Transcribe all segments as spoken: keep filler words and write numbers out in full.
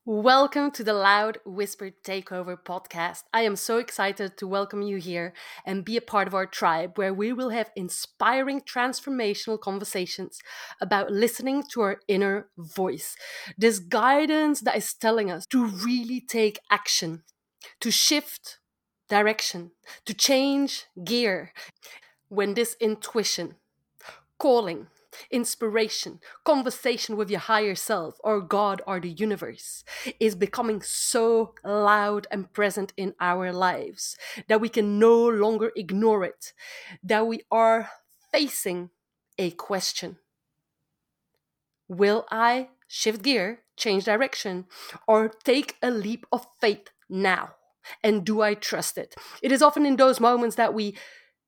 Welcome to the Loud Whispered Takeover podcast. I am so excited to welcome you here and be a part of our tribe where we will have inspiring transformational conversations about listening to our inner voice. This guidance that is telling us to really take action, to shift direction, to change gear when this intuition, calling, inspiration, conversation with your higher self or God or the universe is becoming so loud and present in our lives that we can no longer ignore it, that we are facing a question. Will I shift gear, change direction, or take a leap of faith now? And do I trust it? It is often in those moments that we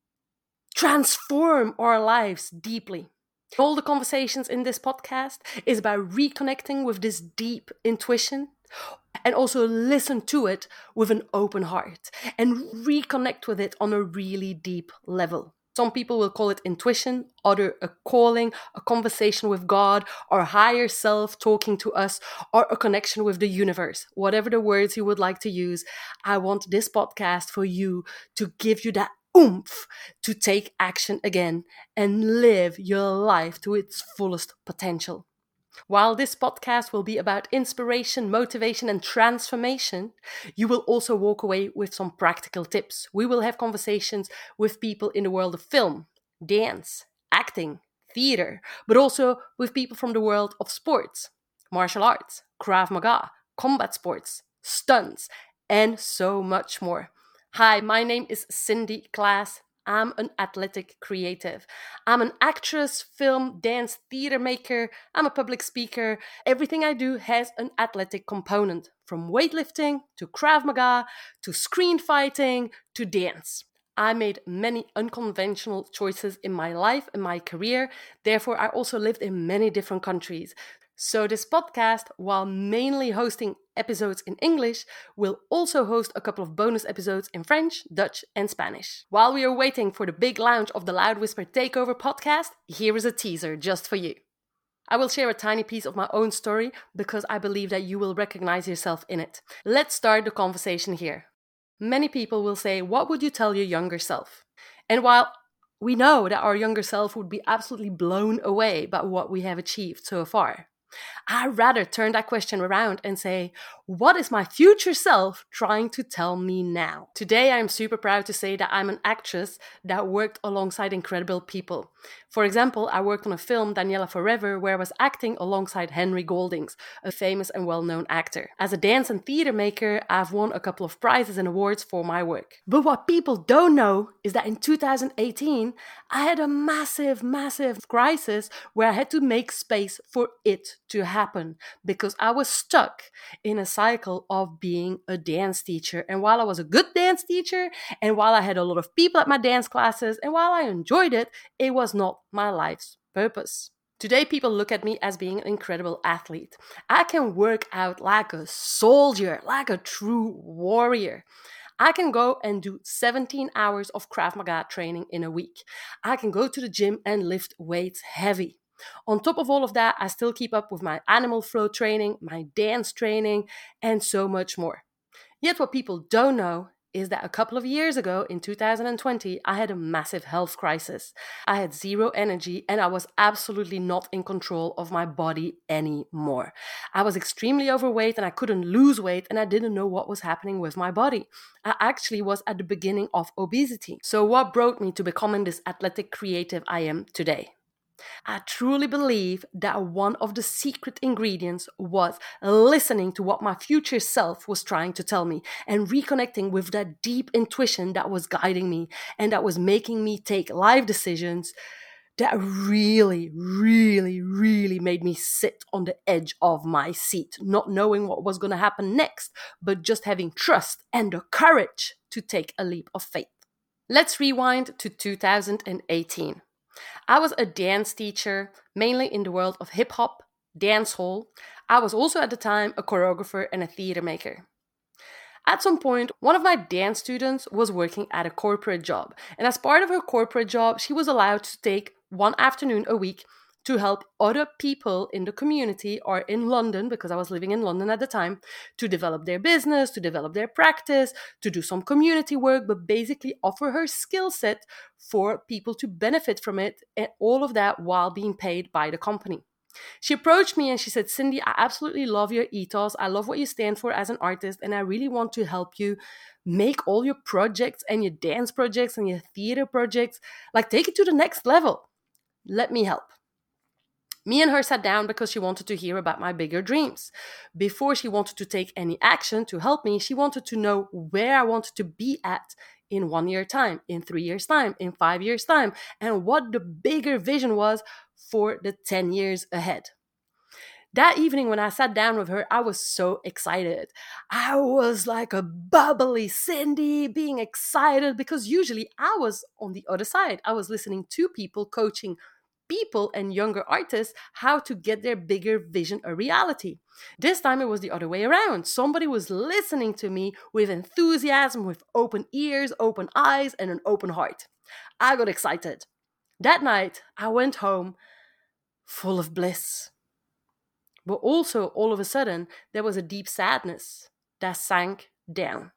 transform our lives deeply. All the conversations in this podcast is about reconnecting with this deep intuition and also listen to it with an open heart and reconnect with it on a really deep level. Some people will call it intuition, other a calling, a conversation with God, or higher self talking to us, or a connection with the universe. Whatever the words you would like to use, I want this podcast for you to give you that oomph to take action again and live your life to its fullest potential. While this podcast will be about inspiration, motivation, and transformation, you will also walk away with some practical tips. We will have conversations with people in the world of film, dance, acting, theater, but also with people from the world of sports, martial arts, Krav Maga, combat sports, stunts, and so much more. Hi, my name is Cindy Klaas. I'm an athletic creative. I'm an actress, film, dance, theater maker. I'm a public speaker. Everything I do has an athletic component, from weightlifting to Krav Maga to screen fighting to dance. I made many unconventional choices in my life and my career. Therefore, I also lived in many different countries. So this podcast, while mainly hosting episodes in English, will also host a couple of bonus episodes in French, Dutch, and Spanish. While we are waiting for the big launch of the Loud Whisper Takeover podcast, here is a teaser just for you. I will share a tiny piece of my own story because I believe that you will recognize yourself in it. Let's start the conversation here. Many people will say, what would you tell your younger self? And while we know that our younger self would be absolutely blown away by what we have achieved so far, I'd rather turn that question around and say, what is my future self trying to tell me now? Today, I'm super proud to say that I'm an actress that worked alongside incredible people. For example, I worked on a film, Daniela Forever, where I was acting alongside Henry Goldings, a famous and well-known actor. As a dance and theater maker, I've won a couple of prizes and awards for my work. But what people don't know is that in two thousand eighteen, I had a massive, massive crisis where I had to make space for it to happen because I was stuck in a cycle of being a dance teacher. And while I was a good dance teacher, and while I had a lot of people at my dance classes, and while I enjoyed it, it was not my life's purpose. Today, people look at me as being an incredible athlete. I can work out like a soldier, like a true warrior. I can go and do seventeen hours of Krav Maga training in a week. I can go to the gym and lift weights heavy. On top of all of that, I still keep up with my animal flow training, my dance training, and so much more. Yet what people don't know is that a couple of years ago, in two thousand twenty, I had a massive health crisis. I had zero energy and I was absolutely not in control of my body anymore. I was extremely overweight and I couldn't lose weight and I didn't know what was happening with my body. I actually was at the beginning of obesity. So what brought me to becoming this athletic creative I am today? I truly believe that one of the secret ingredients was listening to what my future self was trying to tell me and reconnecting with that deep intuition that was guiding me and that was making me take life decisions that really, really, really made me sit on the edge of my seat, not knowing what was going to happen next, but just having trust and the courage to take a leap of faith. Let's rewind to two thousand eighteen. I was a dance teacher, mainly in the world of hip-hop, dancehall. I was also at the time a choreographer and a theater maker. At some point, one of my dance students was working at a corporate job. And as part of her corporate job, she was allowed to take one afternoon a week to help other people in the community or in London, because I was living in London at the time, to develop their business, to develop their practice, to do some community work, but basically offer her skill set for people to benefit from it, and all of that while being paid by the company. She approached me and she said, Cindy, I absolutely love your ethos. I love what you stand for as an artist, and I really want to help you make all your projects and your dance projects and your theater projects, like take it to the next level. Let me help. Me and her sat down because she wanted to hear about my bigger dreams. Before she wanted to take any action to help me, she wanted to know where I wanted to be at in one year time, in three years time, in five years time, and what the bigger vision was for the ten years ahead. That evening when I sat down with her, I was so excited. I was like a bubbly Cindy, being excited, because usually I was on the other side. I was listening to people, coaching people and younger artists how to get their bigger vision a reality. This time it was the other way around. Somebody was listening to me with enthusiasm, with open ears, open eyes, and an open heart. I got excited. That night, I went home full of bliss. But also, all of a sudden, there was a deep sadness that sank down.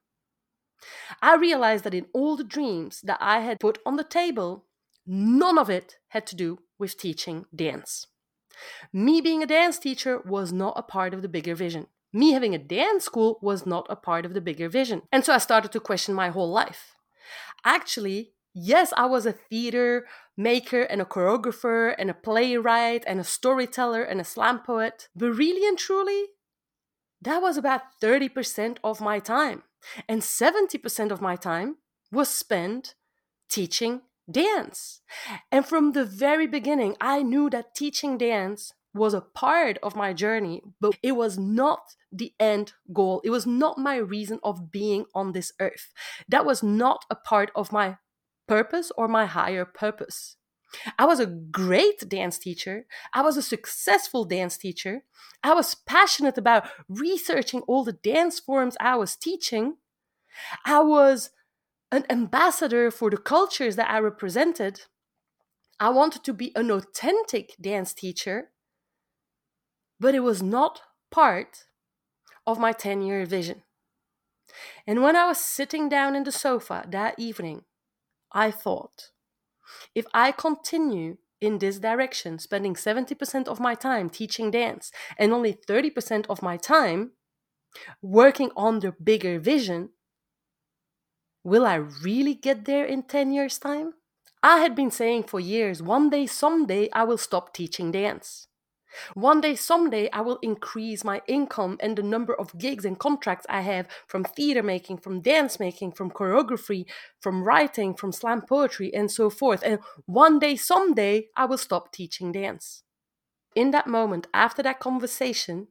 I realized that in all the dreams that I had put on the table, none of it had to do with teaching dance. Me being a dance teacher was not a part of the bigger vision. Me having a dance school was not a part of the bigger vision. And so I started to question my whole life. Actually, yes, I was a theater maker and a choreographer and a playwright and a storyteller and a slam poet. But really and truly, that was about thirty percent of my time. And seventy percent of my time was spent teaching dance. And from the very beginning, I knew that teaching dance was a part of my journey, but it was not the end goal. It was not my reason of being on this earth. That was not a part of my purpose or my higher purpose. I was a great dance teacher. I was a successful dance teacher. I was passionate about researching all the dance forms I was teaching. I was an ambassador for the cultures that I represented. I wanted to be an authentic dance teacher, but it was not part of my ten-year vision. And when I was sitting down in the sofa that evening, I thought, if I continue in this direction, spending seventy percent of my time teaching dance and only thirty percent of my time working on the bigger vision, will I really get there in ten years' time? I had been saying for years, one day, someday, I will stop teaching dance. One day, someday, I will increase my income and the number of gigs and contracts I have from theater making, from dance making, from choreography, from writing, from slam poetry, and so forth. And one day, someday, I will stop teaching dance. In that moment, after that conversation,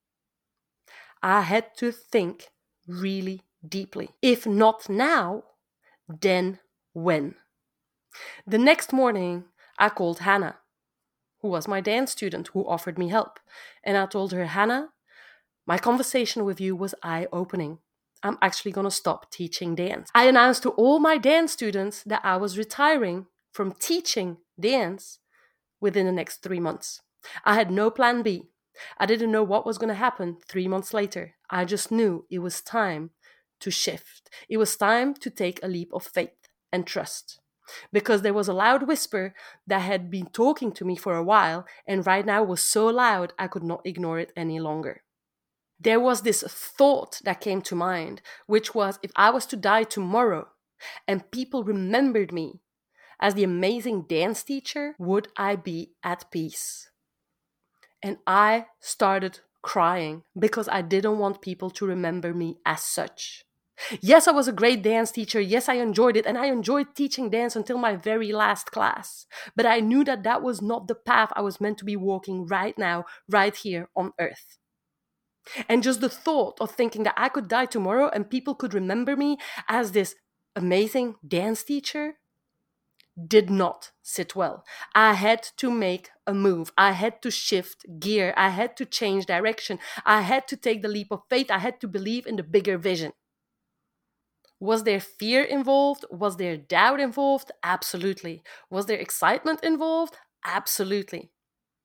I had to think really deeply. If not now, then when? The next morning, I called Hannah, who was my dance student, who offered me help. And I told her, Hannah, my conversation with you was eye-opening. I'm actually going to stop teaching dance. I announced to all my dance students that I was retiring from teaching dance within the next three months. I had no plan B. I didn't know what was going to happen three months later. I just knew it was time to shift. It was time to take a leap of faith and trust. Because there was a loud whisper that had been talking to me for a while, and right now was so loud I could not ignore it any longer. There was this thought that came to mind, which was, if I was to die tomorrow and people remembered me as the amazing dance teacher, would I be at peace? And I started crying because I didn't want people to remember me as such. Yes, I was a great dance teacher. Yes, I enjoyed it. And I enjoyed teaching dance until my very last class. But I knew that that was not the path I was meant to be walking right now, right here on earth. And just the thought of thinking that I could die tomorrow and people could remember me as this amazing dance teacher did not sit well. I had to make a move. I had to shift gear. I had to change direction. I had to take the leap of faith. I had to believe in the bigger vision. Was there fear involved? Was there doubt involved? Absolutely. Was there excitement involved? Absolutely.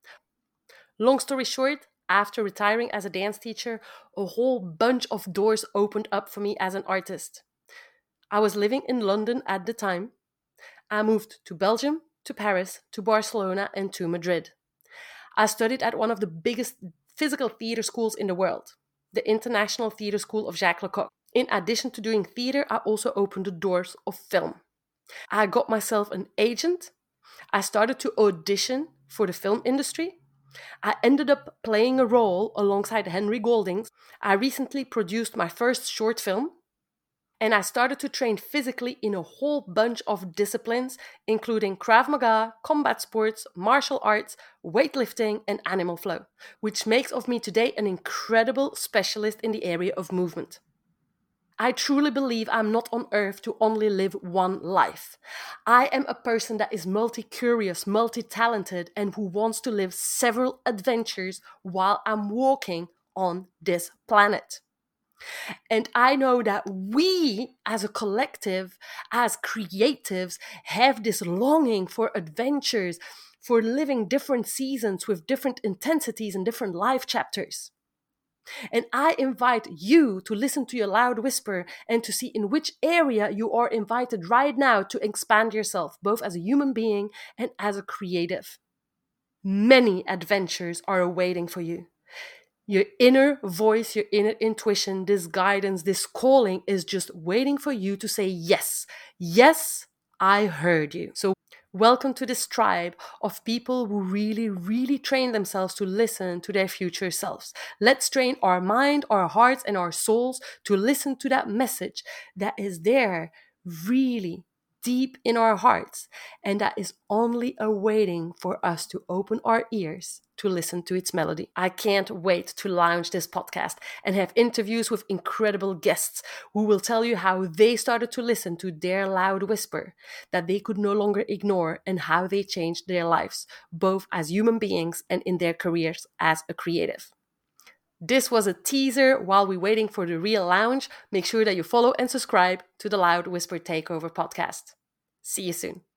Long story short, after retiring as a dance teacher, a whole bunch of doors opened up for me as an artist. I was living in London at the time. I moved to Belgium, to Paris, to Barcelona, and to Madrid. I studied at one of the biggest physical theater schools in the world, the International Theater School of Jacques Lecoq. In addition to doing theater, I also opened the doors of film. I got myself an agent. I started to audition for the film industry. I ended up playing a role alongside Henry Golding. I recently produced my first short film. And I started to train physically in a whole bunch of disciplines, including Krav Maga, combat sports, martial arts, weightlifting, and animal flow, which makes of me today an incredible specialist in the area of movement. I truly believe I'm not on earth to only live one life. I am a person that is multi-curious, multi-talented, and who wants to live several adventures while I'm walking on this planet. And I know that we as a collective, as creatives, have this longing for adventures, for living different seasons with different intensities and different life chapters. And I invite you to listen to your loud whisper and to see in which area you are invited right now to expand yourself, both as a human being and as a creative. Many adventures are awaiting for you. Your inner voice, your inner intuition, this guidance, this calling is just waiting for you to say yes. Yes, I heard you. So welcome to this tribe of people who really, really train themselves to listen to their future selves. Let's train our mind, our hearts, and our souls to listen to that message that is there really deep in our hearts, and that is only awaiting for us to open our ears to listen to its melody. I can't wait to launch this podcast and have interviews with incredible guests who will tell you how they started to listen to their loud whisper that they could no longer ignore and how they changed their lives, both as human beings and in their careers as a creative. This was a teaser while we're waiting for the real launch. Make sure that you follow and subscribe to the Loud Whisper Takeover podcast. See you soon.